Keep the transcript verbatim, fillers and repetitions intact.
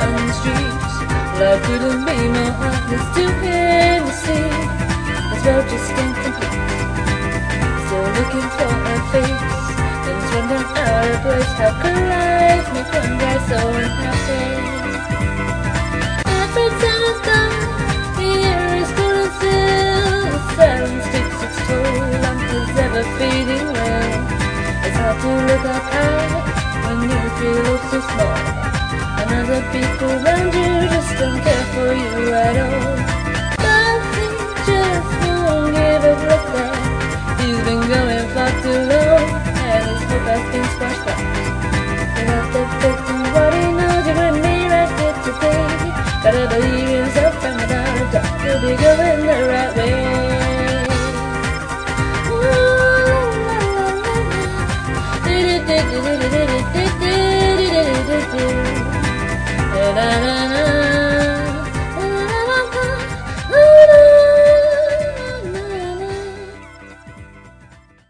on the streets. Life couldn't be more heartless to him, you see. This world just ain't complete. Still looking for a face, things run down out of place. How could life make one guy so unhappy? Every time it's gone, the air is cool and still. The silence takes its toll on his ever-fading will. It's hard to look up high when you feel so small, and other people around you just don't care for you at all. But he just won't give up like that. He's been going far too low, and his hope has been squashed out. Without the faith in what he knows, you and me right here today. Gotta believe in yourself, and without a doubt, he'll be going